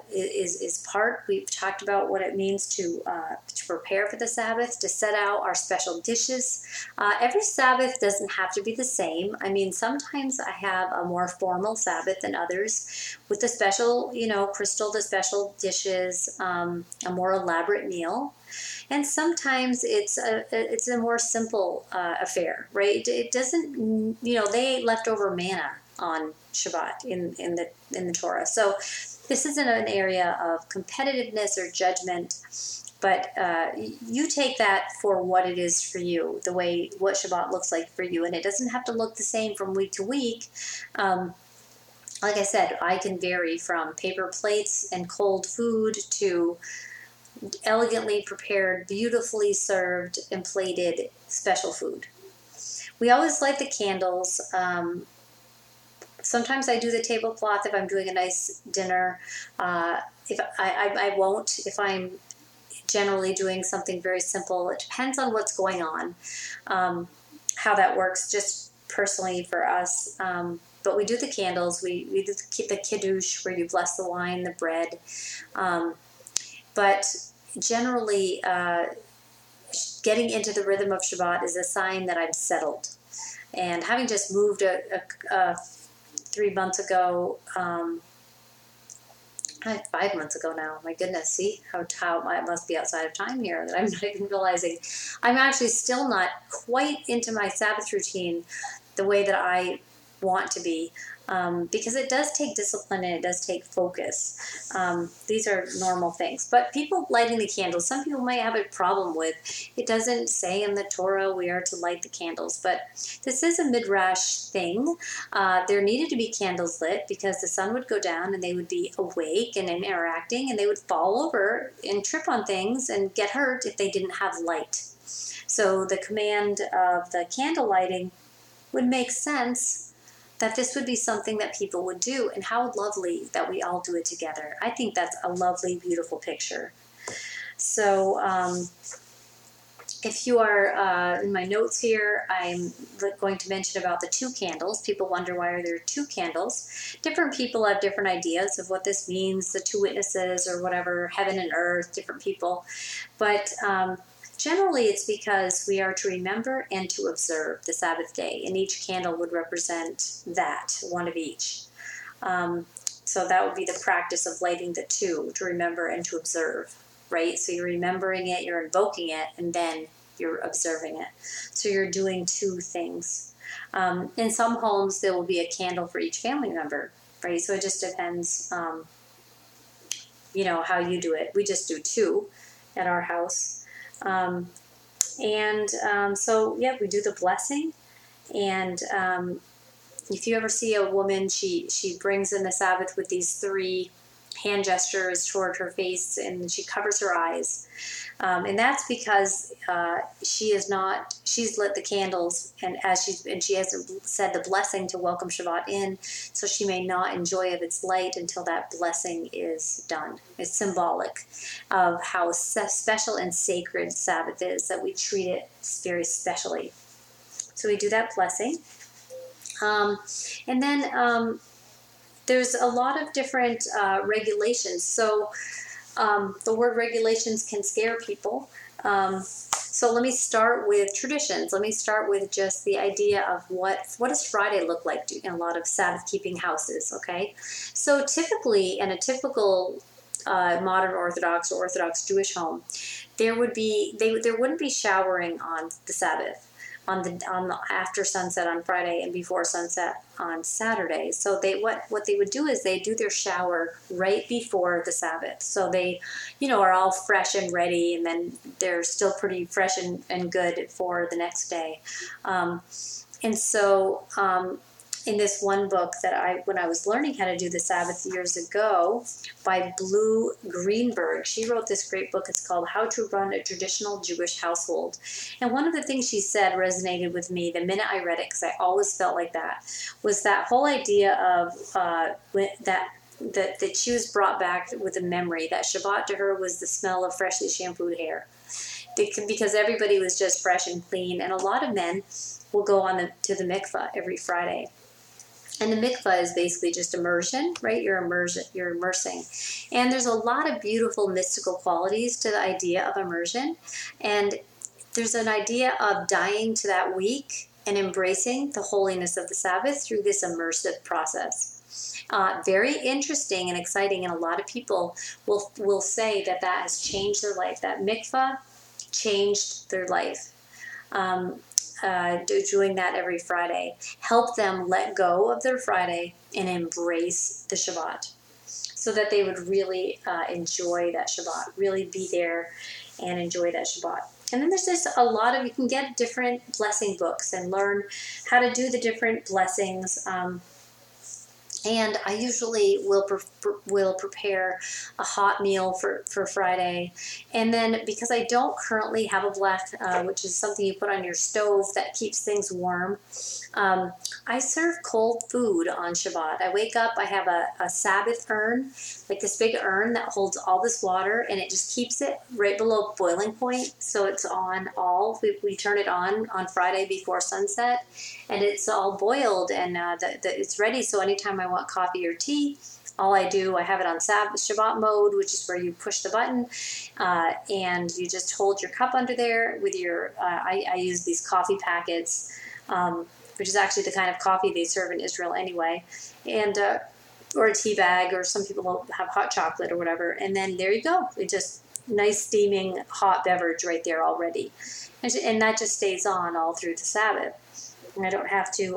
part. We've talked about what it means to prepare for the Sabbath, to set out our special dishes. Every Sabbath doesn't have to be the same. I mean, sometimes I have a more formal Sabbath than others with the special, Crystal, the special dishes, a more elaborate meal. And sometimes it's a more simple affair, right? It doesn't, they ate leftover manna on Shabbat in the Torah. So this isn't an area of competitiveness or judgment, but you take that for what it is for you, what Shabbat looks like for you, and it doesn't have to look the same from week to week. Like I said, I can vary from paper plates and cold food to elegantly prepared, beautifully served and plated special food. We always light the candles. Sometimes I do the tablecloth if I'm doing a nice dinner. If I won't if I'm generally doing something very simple. It depends on what's going on, how that works just personally for us. But we do the candles. We do the kiddush where you bless the wine, the bread. But generally, getting into the rhythm of Shabbat is a sign that I'm settled. And having just moved 3 months ago, 5 months ago now, my goodness, see how I must be outside of time here that I'm not even realizing. I'm actually still not quite into my Sabbath routine the way that I want to be. Because it does take discipline and it does take focus. These are normal things. But people lighting the candles, some people might have a problem with. It doesn't say in the Torah we are to light the candles. But this is a midrash thing. There needed to be candles lit because the sun would go down and they would be awake and interacting and they would fall over and trip on things and get hurt if they didn't have light. So the command of the candle lighting would make sense. that this would be something that people would do, and how lovely that we all do it together. I think that's a lovely, beautiful picture. So if you are in my notes here, I'm going to mention about the 2 candles. People wonder, why are there 2 candles? Different people have different ideas of what this means, the 2 witnesses or whatever, heaven and earth, different people. But generally it's because we are to remember and to observe the Sabbath day, and each candle would represent that, one of each. So that would be the practice of lighting the 2, to remember and to observe. Right? So you're remembering it, you're invoking it, and then you're observing it. So you're doing 2 things. In some homes, there will be a candle for each family member, right? So it just depends, how you do it. We just do 2 at our house. So, yeah, we do the blessing. And if you ever see a woman, she brings in the Sabbath with these 3 hand gestures toward her face, and she covers her eyes, and that's because she's lit the candles, and she hasn't said the blessing to welcome Shabbat in, so she may not enjoy of its light until that blessing is done. It's symbolic of how special and sacred Sabbath is, that we treat it very specially. So we do that blessing, and then there's a lot of different regulations. So the word regulations can scare people. So let me start with traditions. Let me start with just the idea of what does Friday look like in a lot of Sabbath-keeping houses, okay? So typically, in a typical modern Orthodox or Orthodox Jewish home, there wouldn't be showering on the Sabbath. On the after sunset on Friday and before sunset on Saturday. So what they would do is they do their shower right before the Sabbath. So they, are all fresh and ready, and then they're still pretty fresh and good for the next day. In this one book that when I was learning how to do the Sabbath years ago, by Blue Greenberg, she wrote this great book. It's called How to Run a Traditional Jewish Household. And one of the things she said resonated with me the minute I read it, because I always felt like that, was that whole idea of that she was brought back with a memory that Shabbat to her was the smell of freshly shampooed hair. Because everybody was just fresh and clean, and a lot of men will go to the mikvah every Friday. And the mikvah is basically just immersion, right? You're immersing. And there's a lot of beautiful mystical qualities to the idea of immersion. And there's an idea of dying to that week and embracing the holiness of the Sabbath through this immersive process. Very interesting and exciting, and a lot of people will say that has changed their life. That mikvah changed their life. Doing that every Friday. Help them let go of their Friday and embrace the Shabbat, so that they would really enjoy that Shabbat, really be there and enjoy that Shabbat. And then there's just you can get different blessing books and learn how to do the different blessings. And I usually will prepare a hot meal for Friday. And then because I don't currently have a blech, which is something you put on your stove that keeps things warm, I serve cold food on Shabbat. I wake up, I have a Sabbath urn, like this big urn that holds all this water, and it just keeps it right below boiling point. So it's on we turn it on Friday before sunset, and it's all boiled, and it's ready. So anytime I want coffee or tea, I have it on Shabbat mode, which is where you push the button, and you just hold your cup under there with your, I use these coffee packets, which is actually the kind of coffee they serve in Israel anyway, and or a tea bag, or some people will have hot chocolate or whatever, and then there you go. It just nice steaming hot beverage right there already, and that just stays on all through the Sabbath. And I don't have to,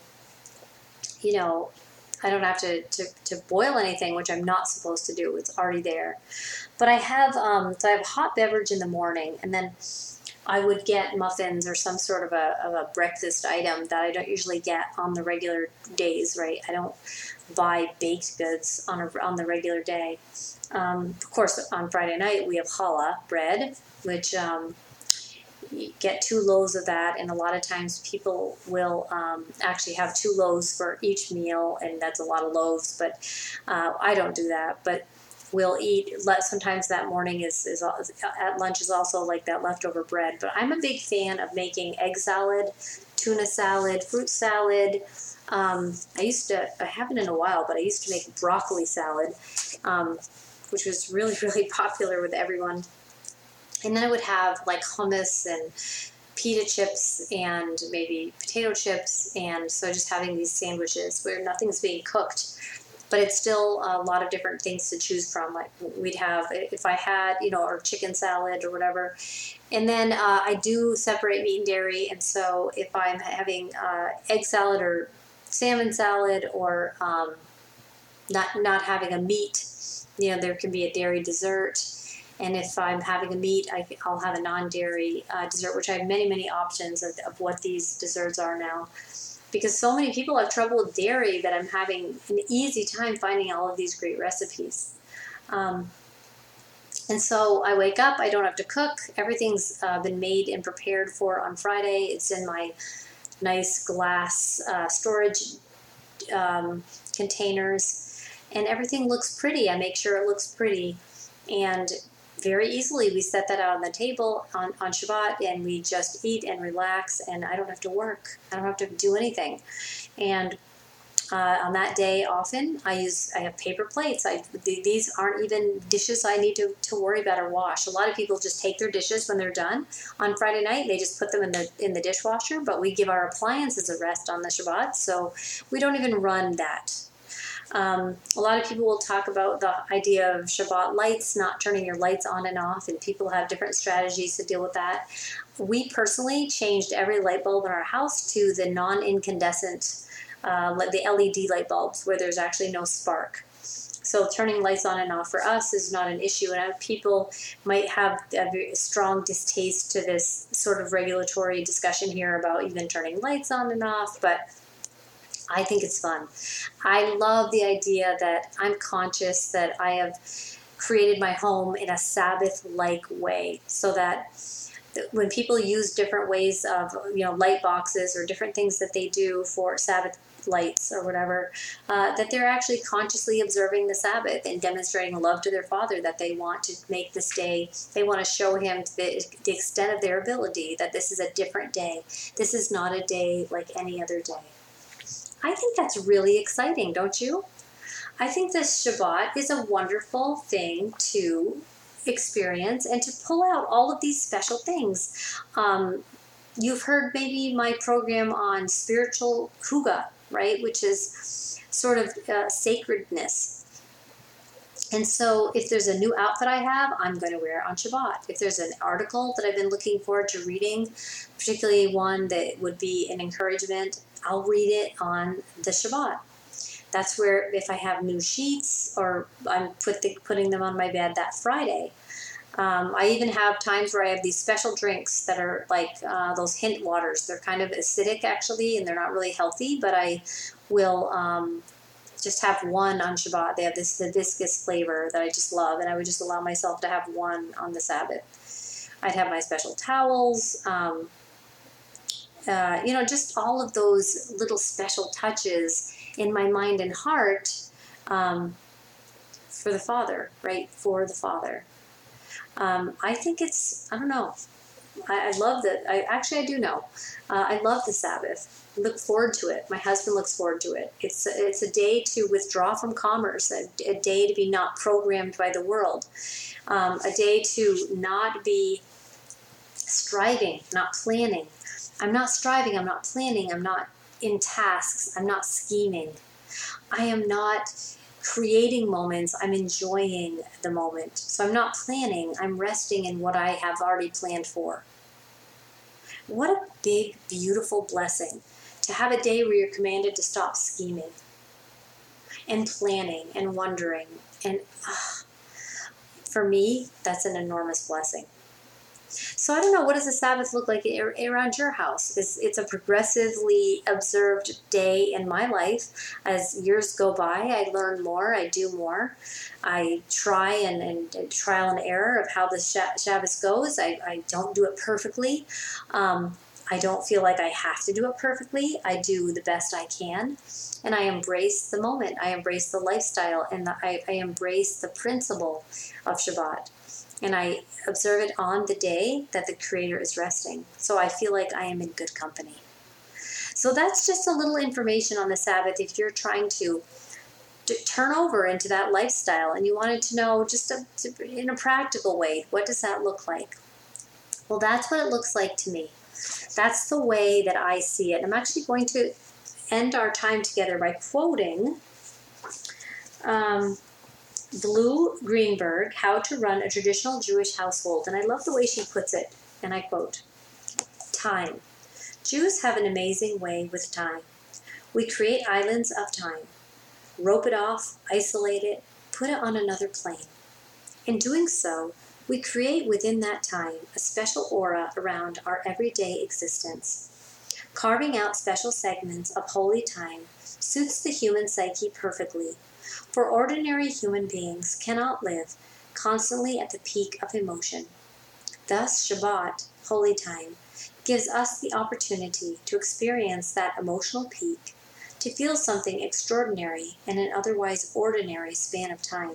I don't have to boil anything, which I'm not supposed to do. It's already there. But I have, so I have hot beverage in the morning, and then I would get muffins or some sort of a breakfast item that I don't usually get on the regular days, right? I don't buy baked goods on the regular day. Of course, on Friday night, we have challah bread, which get 2 loaves of that, and a lot of times people will actually have 2 loaves for each meal, and that's a lot of loaves, but I don't do that. But we'll eat, sometimes that morning is at lunch is also like that leftover bread. But I'm a big fan of making egg salad, tuna salad, fruit salad. I haven't in a while, but I used to make broccoli salad, which was really, really popular with everyone. And then I would have like hummus and pita chips and maybe potato chips. And so just having these sandwiches where nothing's being cooked, but it's still a lot of different things to choose from. Like we'd have, if I had, or chicken salad or whatever. And then I do separate meat and dairy. And so if I'm having egg salad or salmon salad, or not having a meat, there can be a dairy dessert. And if I'm having a meat, I'll have a non-dairy dessert, which I have many, many options of what these desserts are now. Because so many people have trouble with dairy that I'm having an easy time finding all of these great recipes. And so I wake up, I don't have to cook. Everything's been made and prepared for on Friday. It's in my nice glass storage containers. And everything looks pretty. I make sure it looks pretty. And very easily we set that out on the table on Shabbat, and we just eat and relax, and I don't have to work. I don't have to do anything. And on that day, often I have paper plates. These aren't even dishes I need to worry about or wash. A lot of people just take their dishes when they're done on Friday night. They just put them in the dishwasher, but we give our appliances a rest on the Shabbat, so we don't even run that. A lot of people will talk about the idea of Shabbat lights, not turning your lights on and off, and people have different strategies to deal with that. We personally changed every light bulb in our house to the non-incandescent, like the LED light bulbs, where there's actually no spark. So turning lights on and off for us is not an issue. And people might have a very strong distaste to this sort of regulatory discussion here about even turning lights on and off, but I think it's fun. I love the idea that I'm conscious that I have created my home in a Sabbath-like way, so that when people use different ways of, light boxes or different things that they do for Sabbath lights or whatever, that they're actually consciously observing the Sabbath and demonstrating love to their Father, that they want to make this day, they want to show Him to the extent of their ability that this is a different day. This is not a day like any other day. I think that's really exciting, don't you? I think this Shabbat is a wonderful thing to experience and to pull out all of these special things. You've heard maybe my program on spiritual huga, right? Which is sort of sacredness. And so if there's a new outfit I have, I'm going to wear it on Shabbat. If there's an article that I've been looking forward to reading, particularly one that would be an encouragement, I'll read it on the Shabbat. That's where if I have new sheets or I'm putting them on my bed that Friday. I even have times where I have these special drinks that are like those hint waters. They're kind of acidic actually, and they're not really healthy, but I will just have one on Shabbat. They have this hibiscus flavor that I just love, and I would just allow myself to have one on the Sabbath. I'd have my special towels, just all of those little special touches in my mind and heart for the Father, right? For the Father. I think I don't know. I love that. I do know. I love the Sabbath. Look forward to it. My husband looks forward to it. It's a day to withdraw from commerce, a day to be not programmed by the world, a day to not be striving, not planning. I'm not striving, I'm not planning, I'm not in tasks, I'm not scheming. I am not creating moments, I'm enjoying the moment. So I'm not planning, I'm resting in what I have already planned for. What a big, beautiful blessing to have a day where you're commanded to stop scheming and planning and wondering. And for me, that's an enormous blessing. So I don't know, what does the Sabbath look like around your house? It's a progressively observed day in my life. As years go by, I learn more, I do more. I try and trial and error of how the Sabbath goes. I don't do it perfectly. I don't feel like I have to do it perfectly. I do the best I can. And I embrace the moment. I embrace the lifestyle. And I embrace the principle of Shabbat. And I observe it on the day that the Creator is resting. So I feel like I am in good company. So that's just a little information on the Sabbath if you're trying to turn over into that lifestyle and you wanted to know just in a practical way, what does that look like? Well, that's what it looks like to me. That's the way that I see it. I'm actually going to end our time together by quoting Blue Greenberg, How to Run a Traditional Jewish Household. And I love the way she puts it. And I quote, "Time. Jews have an amazing way with time. We create islands of time. Rope it off, isolate it, put it on another plane. In doing so, we create within that time a special aura around our everyday existence. Carving out special segments of holy time suits the human psyche perfectly, for ordinary human beings cannot live constantly at the peak of emotion. Thus, Shabbat, holy time, gives us the opportunity to experience that emotional peak, to feel something extraordinary in an otherwise ordinary span of time.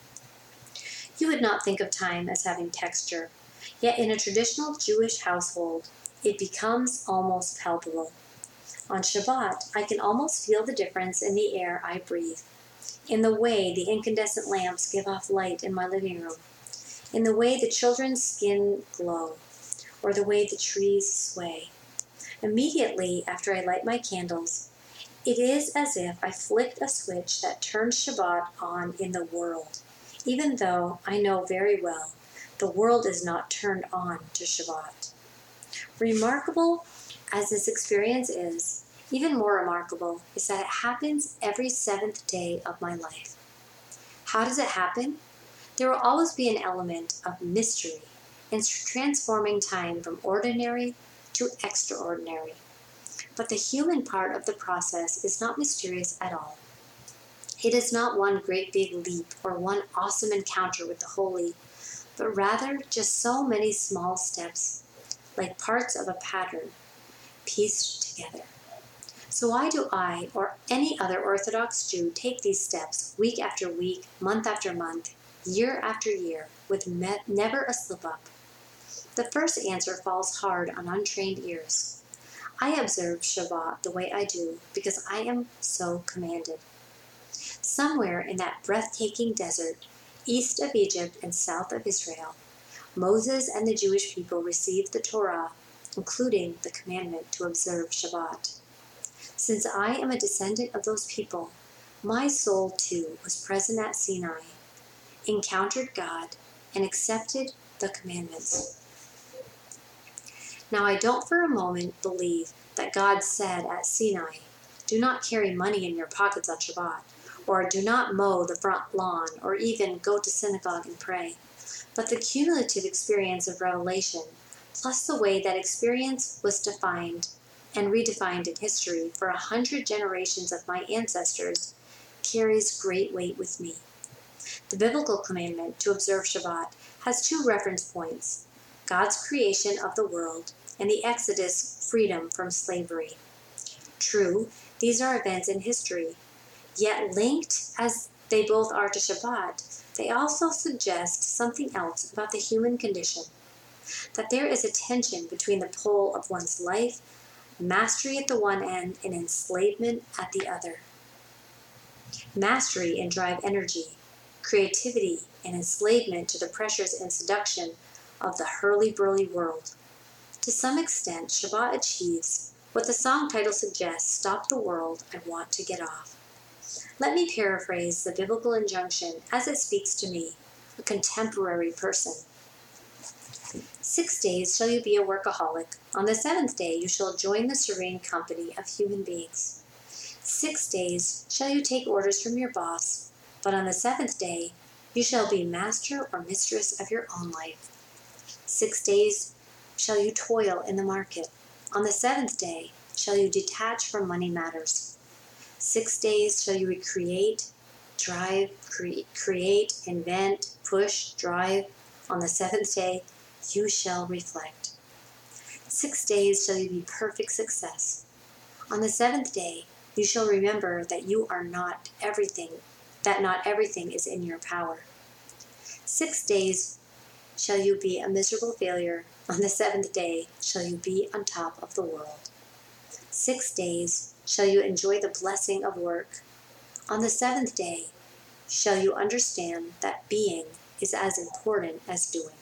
You would not think of time as having texture, yet in a traditional Jewish household, it becomes almost palpable. On Shabbat, I can almost feel the difference in the air I breathe, in the way the incandescent lamps give off light in my living room, in the way the children's skin glow, or the way the trees sway. Immediately after I light my candles, it is as if I flicked a switch that turns Shabbat on in the world, even though I know very well the world is not turned on to Shabbat. Remarkable as this experience is, even more remarkable is that it happens every seventh day of my life. How does it happen? There will always be an element of mystery in transforming time from ordinary to extraordinary. But the human part of the process is not mysterious at all. It is not one great big leap or one awesome encounter with the holy, but rather just so many small steps, like parts of a pattern, pieced together. So why do I, or any other Orthodox Jew, take these steps week after week, month after month, year after year, with never a slip-up? The first answer falls hard on untrained ears. I observe Shabbat the way I do because I am so commanded. Somewhere in that breathtaking desert, east of Egypt and south of Israel, Moses and the Jewish people received the Torah, including the commandment to observe Shabbat. Since I am a descendant of those people, my soul too was present at Sinai, encountered God, and accepted the commandments. Now I don't for a moment believe that God said at Sinai, "Do not carry money in your pockets on Shabbat," or "Do not mow the front lawn," or even "Go to synagogue and pray." But the cumulative experience of revelation, plus the way that experience was defined and redefined in history for 100 generations of my ancestors, carries great weight with me. The biblical commandment to observe Shabbat has two reference points: God's creation of the world and the Exodus, freedom from slavery. True, these are events in history, yet linked as they both are to Shabbat, they also suggest something else about the human condition, that there is a tension between the pole of one's life, mastery at the one end and enslavement at the other. Mastery and drive energy, creativity and enslavement to the pressures and seduction of the hurly-burly world. To some extent, Shabbat achieves what the song title suggests: stop the world, I want to get off. Let me paraphrase the biblical injunction as it speaks to me, a contemporary person. 6 days shall you be a workaholic. On the 7th day you shall join the serene company of human beings. 6 days shall you take orders from your boss, but on the 7th day you shall be master or mistress of your own life. 6 days shall you toil in the market. On the 7th day shall you detach from money matters. 6 days shall you recreate, drive, create, invent, push, drive. On the 7th day you shall reflect. 6 days shall you be perfect success. On the 7th day you shall remember that you are not everything, that not everything is in your power. 6 days shall you be a miserable failure. On the 7th day shall you be on top of the world. 6 days shall you enjoy the blessing of work. On the 7th day shall you understand that being is as important as doing.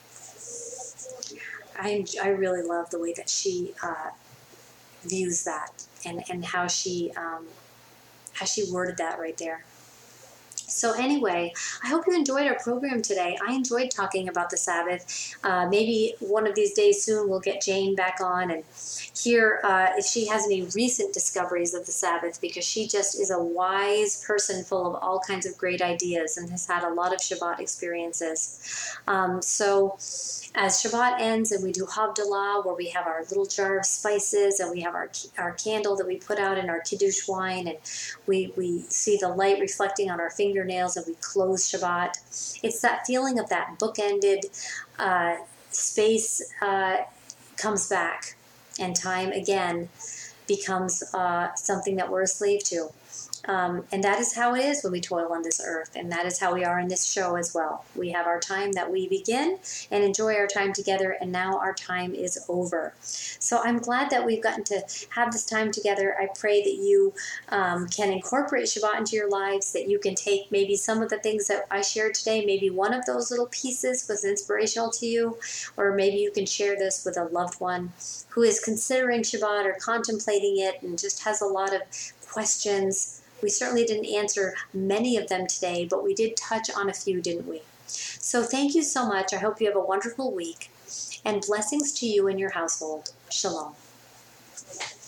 I really love the way that she views that and how she worded that right there. So anyway, I hope you enjoyed our program today. I enjoyed talking about the Sabbath. Maybe one of these days soon we'll get Jane back on and hear if she has any recent discoveries of the Sabbath, because she just is a wise person full of all kinds of great ideas and has had a lot of Shabbat experiences. So as Shabbat ends and we do Havdalah, where we have our little jar of spices and we have our candle that we put out in our Kiddush wine, and we see the light reflecting on our fingernails and we close Shabbat. It's that feeling of that bookended space comes back, and time again becomes something that we're a slave to. And that is how it is when we toil on this earth, and that is how we are in this show as well. We have our time that we begin and enjoy our time together, and now our time is over. So I'm glad that we've gotten to have this time together. I pray that you can incorporate Shabbat into your lives, that you can take maybe some of the things that I shared today, maybe one of those little pieces was inspirational to you, or maybe you can share this with a loved one who is considering Shabbat or contemplating it and just has a lot of questions. We certainly didn't answer many of them today, but we did touch on a few, didn't we? So thank you so much. I hope you have a wonderful week, and blessings to you and your household. Shalom.